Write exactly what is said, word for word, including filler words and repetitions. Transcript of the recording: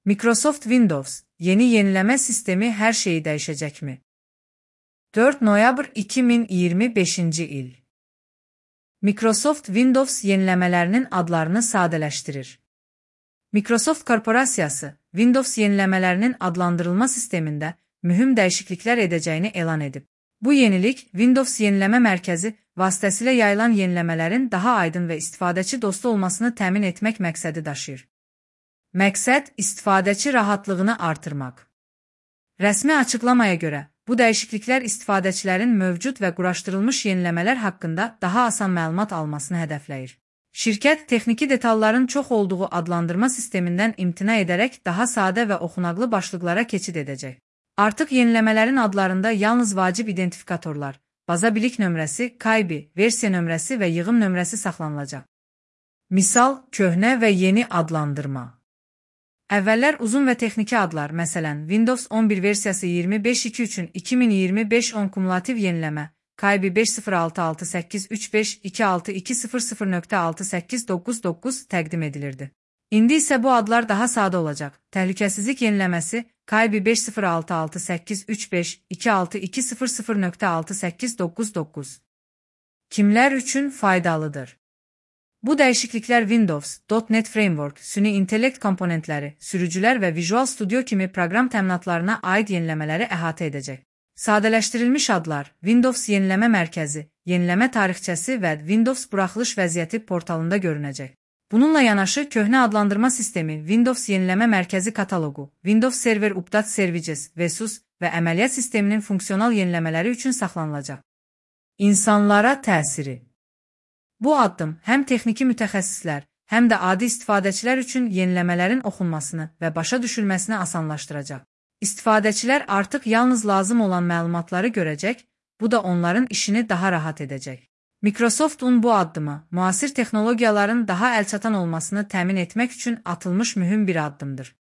Microsoft Windows yeni yenileme sistemi her şeyi değişecek mi? dört noyabr iki min iyirmi beşinci il. Microsoft Windows yenilemelerinin adlarını sadeleştirir. Microsoft Korporasiyası, Windows yenilemelerinin adlandırılma sisteminde mühüm değişiklikler edeceğini elan edip, bu yenilik, Windows Yenileme Merkezi vasıtasıyla yayılan yenilemelerin daha aydın ve istifadəçi dostu olmasını təmin etmek məqsədi daşıyır. Məqsəd, istifadəçi rahatlığını artırmaq. Rəsmi açıqlamaya görə, bu dəyişikliklər istifadəçilərin mövcud və quraşdırılmış yeniləmələr haqqında daha asan məlumat almasını hədəfləyir. Şirkət, texniki detalların çox olduğu adlandırma sistemindən imtina edərək daha sadə və oxunaqlı başlıqlara keçid edəcək. Artıq yeniləmələrin adlarında yalnız vacib identifikatorlar, baza bilik nömrəsi, K I B, versiya nömrəsi və yığım nömrəsi saxlanılacaq. Misal, köhnə və yeni adlandırma. Əvvəllər uzun və texniki adlar, məsələn, Windows on bir versiyası iyirmi beş nöqtə iki üçün iki min iyirmi beş on kumulativ yeniləmə, K I B beş sıfır altı altı səkkiz üç beş iki altı iki sıfır sıfır nöqtə altı səkkiz doqquz doqquz təqdim edilirdi. İndi isə bu adlar daha sadə olacaq. Təhlükəsizlik yeniləməsi, K I B beş sıfır altı altı səkkiz üç beş iki altı iki sıfır sıfır nöqtə altı səkkiz doqquz doqquz. Kimlər üçün faydalıdır? Bu dəyişikliklər Windows, .NET Framework, süni intellekt komponentləri, sürücülər və Visual Studio kimi proqram təminatlarına aid yeniləmələri əhatə edəcək. Sadələşdirilmiş adlar, Windows Yeniləmə Mərkəzi, Yeniləmə Tarixçəsi və Windows Buraxılış Vəziyyəti portalında görünəcək. Bununla yanaşı, köhnə adlandırma sistemi, Windows Yeniləmə Mərkəzi kataloqu, Windows Server Update Services, Vesus və əməliyyat sisteminin funksional yeniləmələri üçün saxlanılacaq. İnsanlara təsiri. Bu addım həm texniki mütəxəssislər, həm də adi istifadəçilər üçün yeniləmələrin oxunmasını və başa düşülməsini asanlaşdıracaq. İstifadəçilər artıq yalnız lazım olan məlumatları görəcək, bu da onların işini daha rahat edəcək. Microsoft'un bu addımı, müasir texnologiyaların daha əlçatan olmasını təmin etmək üçün atılmış mühüm bir addımdır.